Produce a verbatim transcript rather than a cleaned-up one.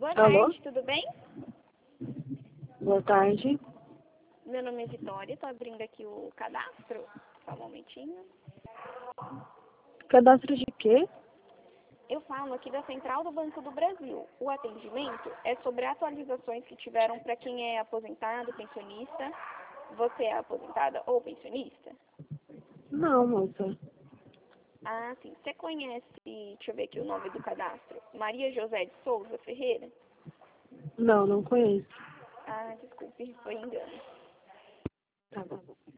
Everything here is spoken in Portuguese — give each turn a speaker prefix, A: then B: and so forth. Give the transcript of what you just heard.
A: Boa
B: Alô?
A: tarde, tudo bem?
B: Boa tarde.
A: Meu nome é Vitória, estou abrindo aqui o cadastro. Só um momentinho.
B: Cadastro de quê?
A: Eu falo aqui da Central do Banco do Brasil. O atendimento é sobre atualizações que tiveram para quem é aposentado, pensionista. Você é aposentada ou pensionista?
B: Não, moça.
A: Ah, sim. Você conhece, deixa eu ver aqui o nome do cadastro, Maria José de Souza Ferreira?
B: Não, não conheço.
A: Ah, desculpe, foi engano.
B: Tá bom.